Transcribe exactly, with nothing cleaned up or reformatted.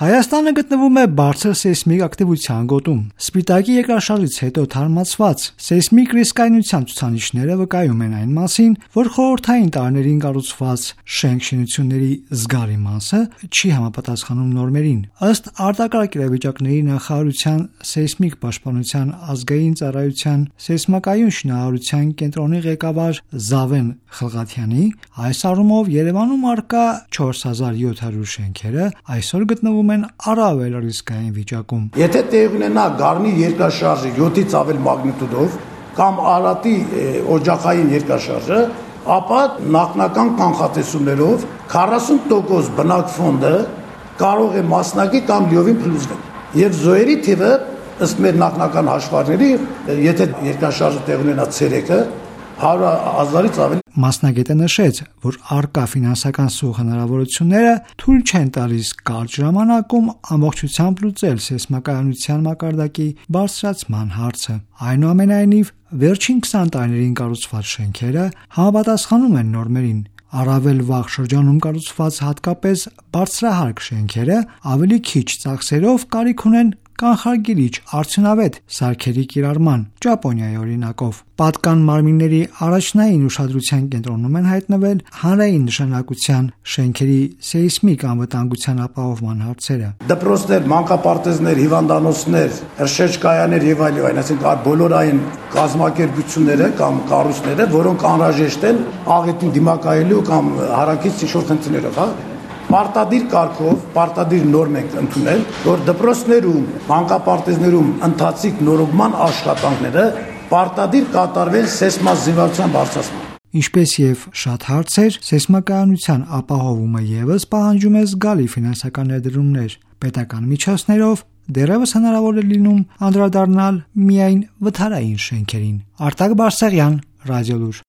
Հայաստանը գտնվում է բարձր սեյսմիկ ակտիվության գոտում։ Սպիտակի երկրաշարժից հետո թարմացված սեյսմիկ ռիսկայնության ցուցանիշները վկայում են այն մասին, որ խորհրդային տարիներին կառուցված շենք-շինությունների զգալի մասը չի համապատասխանում նորմերին։ Ըստ արտակարգ իրավիճակների նախարարության սեյսմիկ պաշտպանության ազգային ծառայության սեյսմակայուն շինարարության կենտրոնի ղեկավար Զավեն Խլղաթյանի, այս առումով Երևանում առկա չորս հազար յոթ հարյուր շենքերը այսօր գտնվում են առավել ռիսկային վիճակում։ Եթե տեղ ունենա Գառնի երկրաշարժը յոթից ավել մագնիտուդով կամ Արարատի օջախային երկրաշարժը, ապա նախնական կանխատեսումներով քառասուն տոկոս բնակ ֆոնդը կարող է մասնակի կամ լիովին փլուզվել։ Եվ զոհերի թիվը ըստ մեր նախնական հաշվարկների, եթե երկրաշարժը տեղ ունենա ցերեկը, հարյուր հազարից ավել։ Մասնագետը նշեց, որ առկա ֆինանսական սուղ հնարավորությունները թույլ չեն տալիս կարճ ժամանակում ամբողջությամբ լուծել սեյսմակայունության մակարդակի բարձրացման հարցը։ Այնուամենայնիվ, վերջին քսան տարիներին կառուցված շենքերը համապատասխանում են նորմերին։ Առավել վաղ շրջանում կառուցված հատկապես բարձրահարկ շենքերը ավելի քիչ ծախսերով կարիք ունեն կանխարգելիչ արդյունավետ սարքերի կիրառման, Ճապոնիայի օրինակով։ Պատկան մարմինների առաջնային ուշադրության կենտրոնում են հայտնվել հանրային նշանակության շենքերի սեյսմիկ անվտանգության ապահովման հարցերը։ Դպրոցներ, մանկապարտեզներ, հիվանդանոցներ, հրշեջկայաներ եւ այլն, այսինքն բոլորային կազմակերպությունները կամ կառույցները, որոնք անհրաժեշտ են աղետին դիմակայելու կամ հարակից ինչ-որ խնդիրներով, հա։ Պարտադիր կարգով, պարտադիր նորմ ենք ընդունել, որ դպրոցներում, մանկապարտեզներում ընթացիկ նորոգման աշխատանքները պարտադիր կատարվեն սեյսմազինվորության բարձրացման։ Ինչպես եւ շատ հարցեր, սեյսմակայունության ապահովումը եւս պահանջում է զգալի ֆինանսական ներդրումներ։ Պետական միջոցներով դեռևս հնարավոր է լինում անդրադառնալ միայն վթարային շենքերին։ Արտակ Բարսեղյան, Ռադիոլուր։